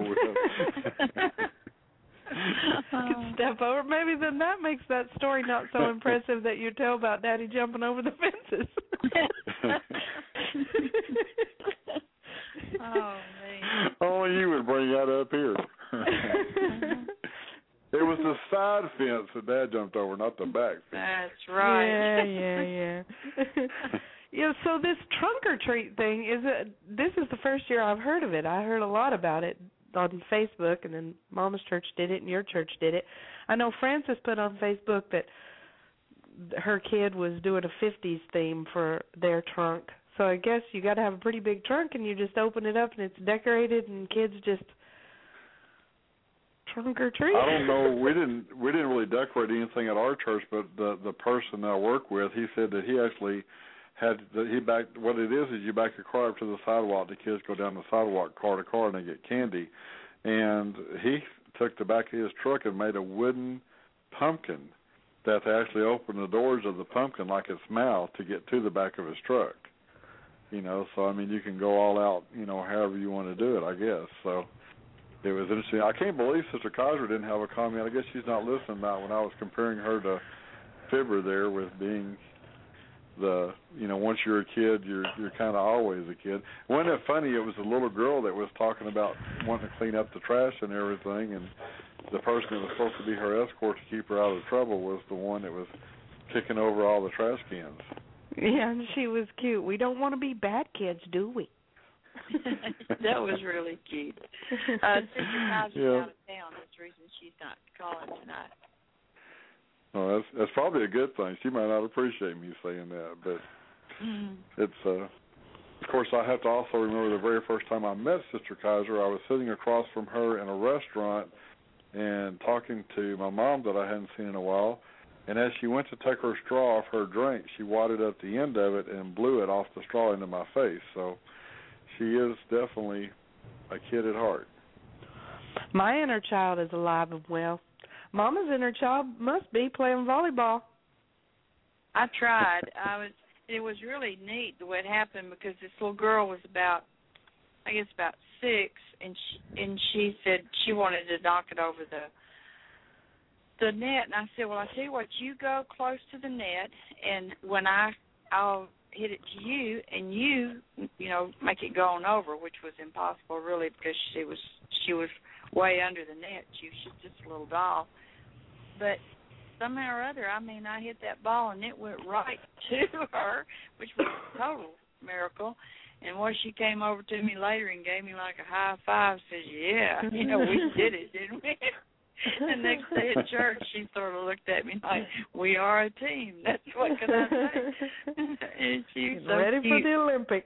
with. Could step over. Maybe then that makes that story not so impressive that you tell about Daddy jumping over the fences. Oh, man. Only you would bring that up here. It was the side fence that Dad jumped over, not the back fence. That's right. Yeah, yeah, yeah. Yeah, so this trunk or treat thing, is it, this is the first year I've heard of it. I heard a lot about it on Facebook, and then Mama's church did it and your church did it. I know Frances put on Facebook that her kid was doing a fifties theme for their trunk. So I guess you got to have a pretty big trunk, and you just open it up and it's decorated, and kids just trunk or treat. I don't know. We didn't we didn't really decorate anything at our church, but the the person I work with, he said that he actually had that he backed. What it is is you back your car up to the sidewalk. The kids go down the sidewalk car to car and they get candy. And he took the back of his truck and made a wooden pumpkin that they actually opened the doors of the pumpkin like its mouth to get to the back of his truck. You know, so I mean, you can go all out, you know, however you want to do it, I guess. So it was interesting. I can't believe Sister Kaiser didn't have a comment. I guess she's not listening about when I was comparing her to Fibber there with being the, you know, once you're a kid, you're you're kind of always a kid. Wasn't it funny? It was a little girl that was talking about wanting to clean up the trash and everything, and the person that was supposed to be her escort to keep her out of trouble was the one that was kicking over all the trash cans. Yeah, and she was cute. We don't want to be bad kids, do we? That was really cute. Uh, Sister Kaiser's Yeah. out of town. That's the reason she's not calling tonight. Oh, that's that's probably a good thing. She might not appreciate me saying that, but Mm. it's uh of course I have to also remember the very first time I met Sister Kaiser. I was sitting across from her in a restaurant and talking to my mom that I hadn't seen in a while, and as she went to take her straw off her drink, she wadded up the end of it and blew it off the straw into my face. So she is definitely a kid at heart. My inner child is alive and well. Mama's inner child must be playing volleyball. I tried. I was. It was really neat the way it happened because this little girl was about, I guess, about six, and she, and she said she wanted to knock it over the the net, and I said, well, I tell you what, you go close to the net, and when I I'll hit it to you, and you you know make it go on over, which was impossible really because she was she was way under the net. She was just a little doll, but somehow or other, I mean, I hit that ball and it went right to her, which was a total miracle. And when she came over to me later and gave me like a high five, says, "Yeah, you know, we did it, didn't we?" The next day at church, she sort of looked at me like, "We are a team." That's what can I say? And she's so ready cute. for the Olympics.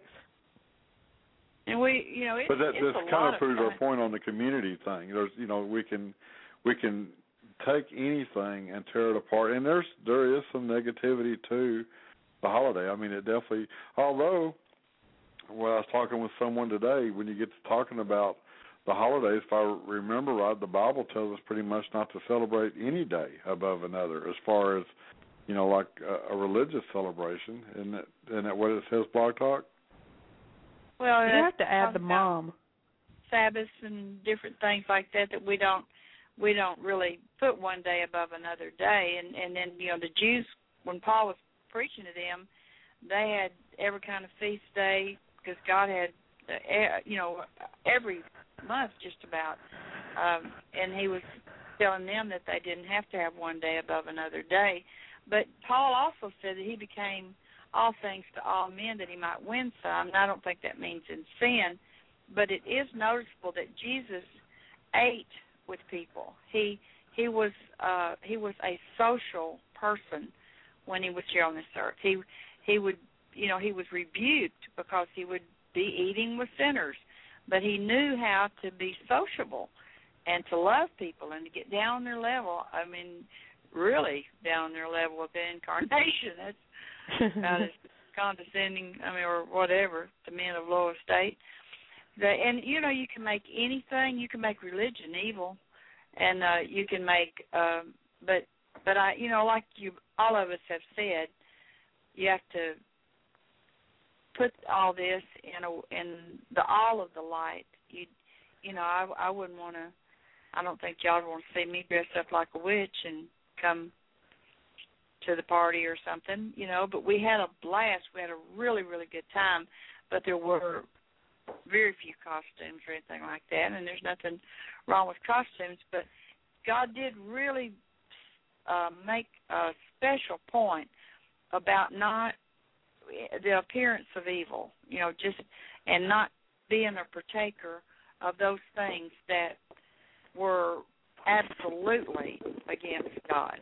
And we, you know, it, but that it's this a kind lot of proves fun. our point on the community thing. There's, you know, we can we can take anything and tear it apart, and there's there is some negativity to the holiday. I mean, it definitely. Although, when I was talking with someone today, when you get to talking about the holidays, if I remember right, the Bible tells us pretty much not to celebrate any day above another, as far as, you know, like a, a religious celebration. Isn't that, isn't that what it says, Blog Talk? Well, you have to add the mom. Sabbaths and different things like that that we don't we don't really put one day above another day. And, and then, you know, the Jews, when Paul was preaching to them, they had every kind of feast day because God had, uh, you know, every month just about. Um, and he was telling them that they didn't have to have one day above another day. But Paul also said that he became all things to all men that he might win some. And I don't think that means in sin, but it is noticeable that Jesus ate with people. He he was uh, he was a social person when he was here on this earth. He he would you know he was rebuked because he would be eating with sinners, but he knew how to be sociable and to love people and to get down on their level. I mean, really down on their level with the incarnation. That's about as condescending, I mean, or whatever, to men of low estate. The, and, you know, you can make anything. You can make religion evil, and uh, you can make, um, but, but I, you know, like you, all of us have said, you have to put all this in a, in the all of the light. You, you know, I, I wouldn't want to. I don't think y'all would want to see me dressed up like a witch and come to the party or something, you know. But we had a blast. We had a really, really good time. But there were very few costumes or anything like that, and there's nothing wrong with costumes. But God did really uh, make a special point about not the appearance of evil, you know, just and not being a partaker of those things that were absolutely against God.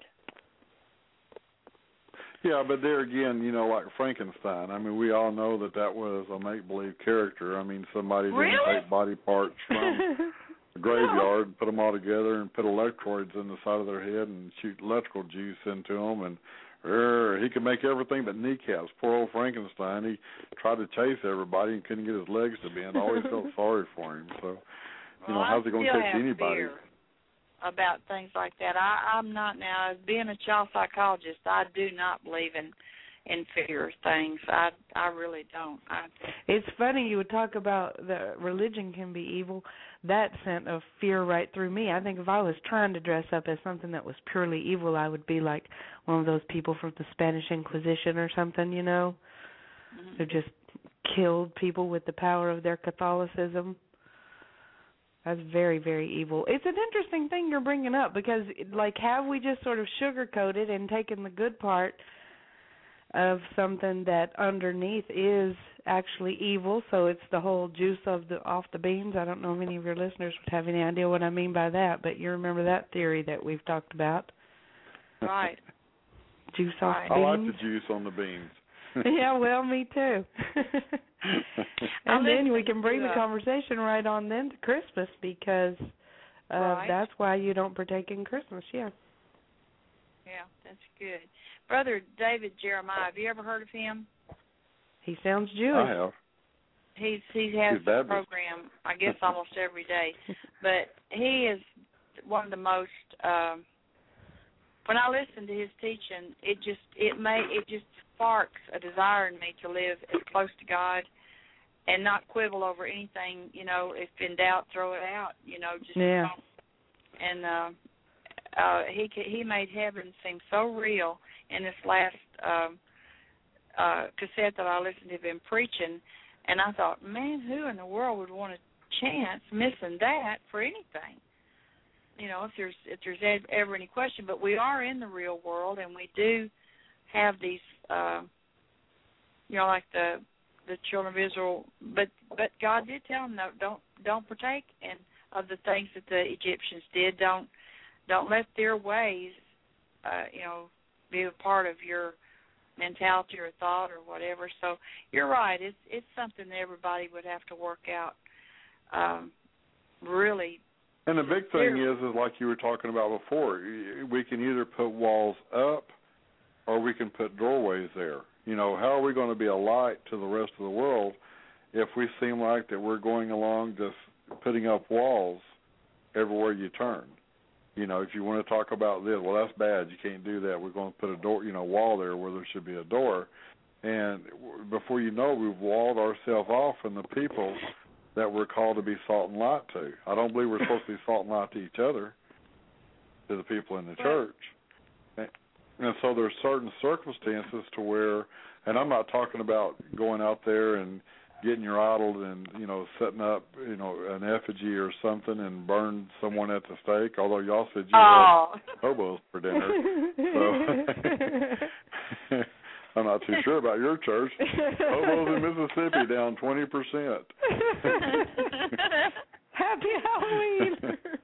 Yeah, but there again, you know, like Frankenstein. I mean, we all know that that was a make-believe character. I mean, somebody didn't really? take body parts from the graveyard and put them all together and put electrodes in the side of their head and shoot electrical juice into them, and er, he could make everything but kneecaps. Poor old Frankenstein. He tried to chase everybody and couldn't get his legs to bend. I always felt sorry for him. So, you know, well, how's he going to catch anybody? Fear about things like that. I, I'm not now, as being a child psychologist, I do not believe in in fear things. I I really don't. I, it's funny you would talk about the religion can be evil. That sent a fear right through me. I think if I was trying to dress up as something that was purely evil, I would be like one of those people from the Spanish Inquisition or something, you know, mm-hmm. who just killed people with the power of their Catholicism. That's very, very evil. It's an interesting thing you're bringing up because, like, have we just sort of sugarcoated and taken the good part of something that underneath is actually evil, so it's the whole juice of the off the beans? I don't know if any of your listeners would have any idea what I mean by that, but you remember that theory that we've talked about. Right. Juice off right. beans. I like the juice on the beans. Yeah, well, me too. And then we can bring the conversation right on then to Christmas because uh, right. that's why you don't partake in Christmas, yeah. Yeah, that's good. Brother David Jeremiah, have you ever heard of him? He sounds Jewish. I have. He's he has He's a program, I guess, almost every day. But he is one of the most um, when I listen to his teaching, it just it may it just sparks a desire in me to live as close to God and not quibble over anything. You know, if in doubt, throw it out. You know, just yeah. And uh, uh, he he made heaven seem so real in this last um, uh, cassette that I listened to him preaching, and I thought, man, who in the world would want a chance missing that for anything? You know, if there's if there's ever any question, but we are in the real world, and we do have these, uh, you know, like the the children of Israel. But but God did tell them, no, don't don't partake in of the things that the Egyptians did. Don't don't let their ways, uh, you know, be a part of your mentality or thought or whatever. So you're right. It's it's something that everybody would have to work out. Um, really. And the big thing is, is like you were talking about before, we can either put walls up or we can put doorways there. You know, how are we going to be a light to the rest of the world if we seem like that we're going along just putting up walls everywhere you turn? You know, if you want to talk about this, well, that's bad. You can't do that. We're going to put a door, you know, wall there where there should be a door. And before you know, we've walled ourselves off from the people that we're called to be salt and light to. I don't believe we're supposed to be salt and light to each other, to the people in the church. And, and so there's certain circumstances to where, and I'm not talking about going out there and getting your idol and, you know, setting up, you know, an effigy or something and burn someone at the stake, although y'all said you oh. had hobos for dinner. So I'm not too sure about your church. Hobos in Mississippi down twenty percent. Happy Halloween.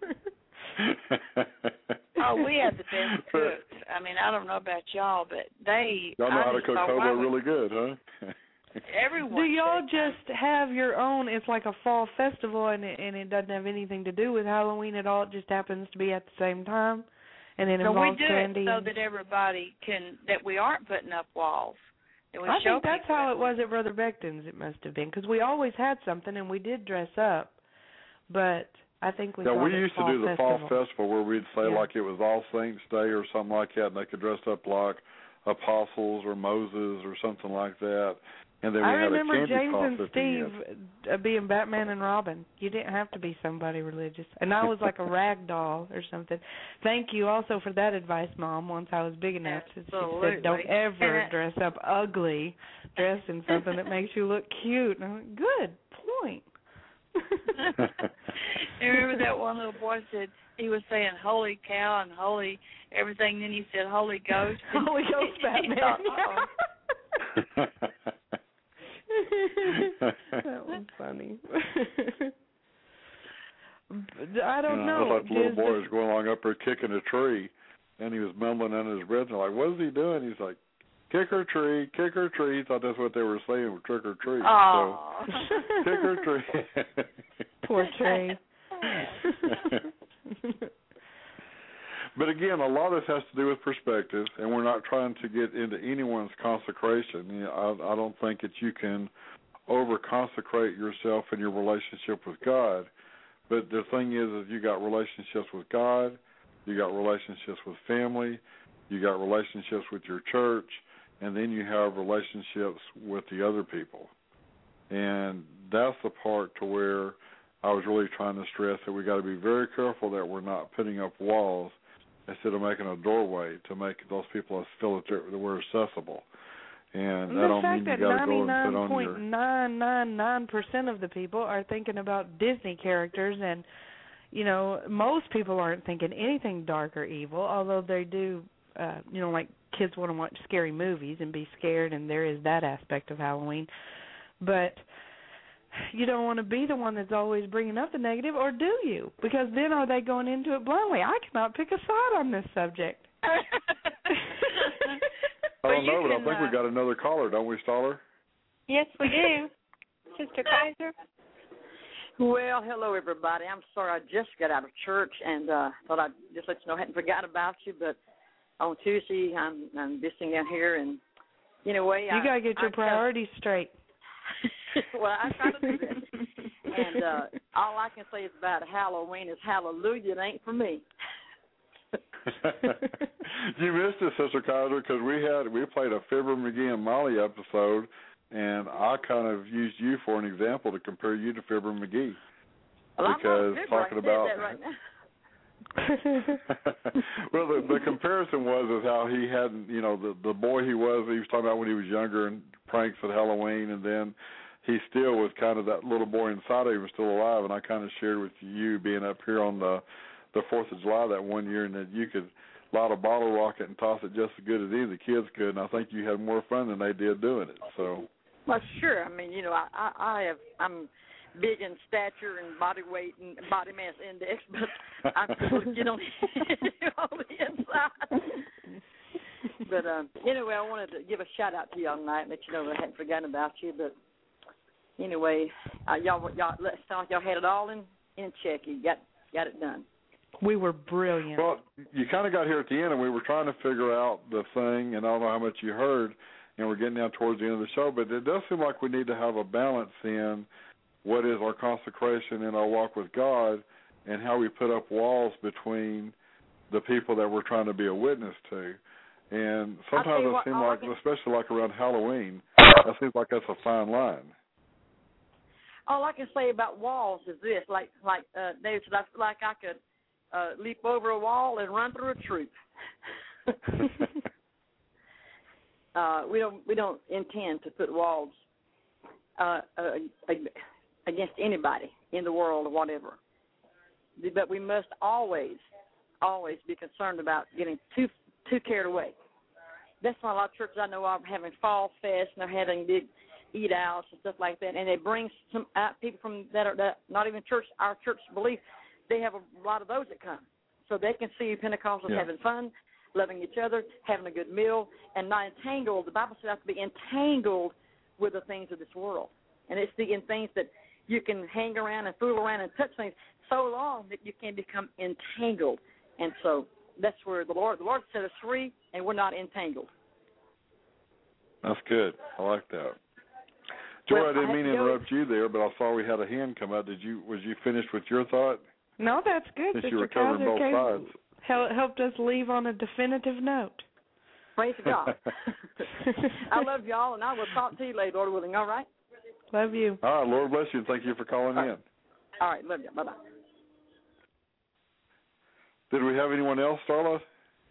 Oh, we had the best cooks. I mean, I don't know about y'all, but they... Y'all know I how to cook hobo really good, huh? Everyone. Do y'all just have your own, it's like a fall festival, and it, and it doesn't have anything to do with Halloween at all, it just happens to be at the same time? And it so involves we do candy it so that everybody can, that we aren't putting up walls. That we I show think that's people how that it was at Brother Beckton's, it must have been, because we always had something, and we did dress up, but I think we Yeah, called we it used fall to do the festival. fall festival where we'd say yeah. like it was All Saints Day or something like that, and they could dress up like apostles or Moses or something like that. And then we I had remember a candy James toss and at Steve the uh, being Batman and Robin. You didn't have to be somebody religious. And I was like a rag doll or something. Thank you also for that advice, Mom, once I was big enough. She said, don't ever dress up ugly. Dress in something that makes you look cute. And I went, good point. You remember that one little boy said, he was saying holy cow and holy everything, then he said Holy Ghost. Holy Ghost Batman. Thought, that was funny. I don't you know. know. I thought the little Does boy the... was going along up there kicking a tree, and he was mumbling under his breath. And like, what is he doing? He's like, kick or tree, kick or tree. He thought that's what they were saying with trick or treat. Oh. So, kick or tree. Poor tree. But again, a lot of this has to do with perspective, and we're not trying to get into anyone's consecration. You know, I, I don't think that you can over-consecrate yourself in your relationship with God. But the thing is, is you got relationships with God, you got relationships with family, you got relationships with your church, and then you have relationships with the other people. And that's the part to where I was really trying to stress that we got to be very careful that we're not putting up walls instead of making a doorway to make those people feel that, that we're accessible. And that don't mean you got to go and put on your... The fact that ninety-nine point nine nine nine percent of the people are thinking about Disney characters, and, you know, most people aren't thinking anything dark or evil, although they do, uh, you know, like kids want to watch scary movies and be scared, and there is that aspect of Halloween. But you don't want to be the one that's always bringing up the negative, or do you? Because then are they going into it blindly? I cannot pick a side on this subject. I don't know, but can, I think uh, we got another caller, don't we, Stoller? Yes, we do. Sister Kaiser? Well, hello, everybody. I'm sorry I just got out of church and uh, thought I'd just let you know I hadn't forgot about you, but on Tuesday I'm, I'm visiting out here, and in a way You I... got to get your I priorities straight. Well, I try to do that. And uh, all I can say is about Halloween is hallelujah, it ain't for me. You missed it, Sister Kaiser, because we had we played a Fibber McGee and Molly episode, and I kind of used you for an example to compare you to Fibber McGee. Well, because I'm talking about that right now. well, the, the comparison was is how he hadn't, you know, the the boy he was, he was talking about when he was younger and pranks at Halloween, and then he still was kind of that little boy inside of him was still alive, and I kind of shared with you being up here on the the Fourth of July that one year, and that you could light a bottle rocket and toss it just as good as any of the kids could, and I think you had more fun than they did doing it. So. Well, sure. I mean, you know, I I, I have I'm. big in stature and body weight and body mass index, but I'm able to get on, on the inside. But um, anyway, I wanted to give a shout out to y'all tonight and let you know that I hadn't forgotten about you. But anyway, uh, y'all y'all let's talk. Y'all had it all in, in check. You got got it done. We were brilliant. Well, you kind of got here at the end, and we were trying to figure out the thing, and I don't know how much you heard, and we're getting down towards the end of the show. But it does seem like we need to have a balance in what is our consecration in our walk with God, and how we put up walls between the people that we're trying to be a witness to. And sometimes it seems like, can... especially like around Halloween, that seems like that's a fine line. All I can say about walls is this, like like uh, Dave said, I feel like I could uh, leap over a wall and run through a troop. uh, we don't we don't intend to put walls uh, uh, against anybody in the world or whatever. But we must always, always be concerned about getting too too carried away. That's why a lot of churches I know are having fall fest and they're having big eat outs and stuff like that, and they bring some uh, people from that are that not even church our church belief. They have a lot of those that come, so they can see Pentecostals yeah. having fun, loving each other, having a good meal, and not entangled. The Bible says have to be entangled with the things of this world, and it's the in things that you can hang around and fool around and touch things so long that you can become entangled. And so that's where the Lord, the Lord set us free, and we're not entangled. That's good. I like that. Joy, well, I didn't I mean to interrupt you there, but I saw we had a hand come out. Did you? Was you finished with your thought? No, that's good. Since Sister you were covering both came, sides. Hel- helped us leave on a definitive note. Praise God. I love y'all, and I will talk to you later, Lord willing. All right? Love you. All right, Lord bless you, and thank you for calling All in. Right. All right, love you. Bye-bye. Did we have anyone else, Starla?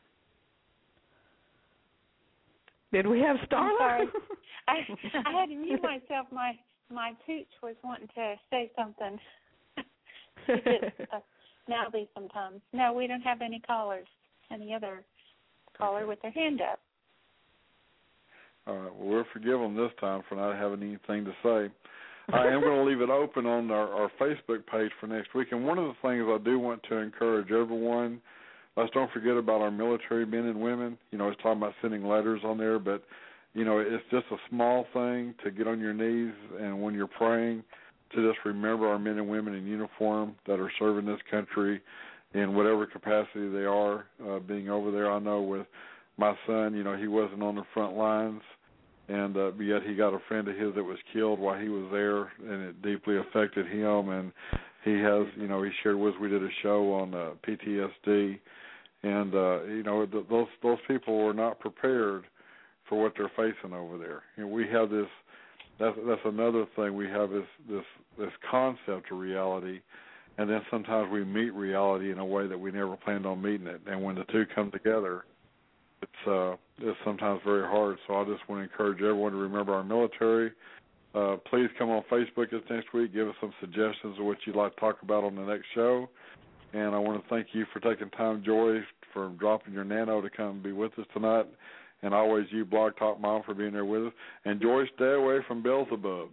Did we have Starla? I'm sorry. I, I had to mute myself. My my pooch was wanting to say something. It's uh, mouthy sometimes. No, we don't have any callers. Any other caller with their hand up. All right. Well, we'll forgive them this time for not having anything to say. I am going to leave it open on our, our Facebook page for next week. And one of the things I do want to encourage everyone, let's don't forget about our military men and women. You know, it's talking about sending letters on there, but, you know, it's just a small thing to get on your knees and when you're praying to just remember our men and women in uniform that are serving this country in whatever capacity they are uh, being over there. I know with my son, you know, he wasn't on the front lines, and uh, yet he got a friend of his that was killed while he was there, and it deeply affected him. And he has, you know, he shared with us. We did a show on uh, P T S D, and uh, you know, th- those those people were not prepared for what they're facing over there. You know, we have this. That's that's another thing. We have this this this concept of reality, and then sometimes we meet reality in a way that we never planned on meeting it. And when the two come together, it's uh, it's sometimes very hard. So I just want to encourage everyone to remember our military. Uh, please come on Facebook this next week. Give us some suggestions of what you'd like to talk about on the next show. And I want to thank you for taking time, Joy, for dropping your nano to come and be with us tonight. And always you, Blog Talk Mom, for being there with us. And Joy, stay away from Beelzebub.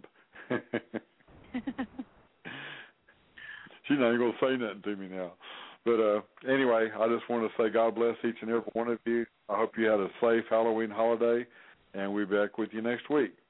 She's not even going to say nothing to me now. But uh, anyway, I just want to say God bless each and every one of you. I hope you had a safe Halloween holiday, and we'll be back with you next week.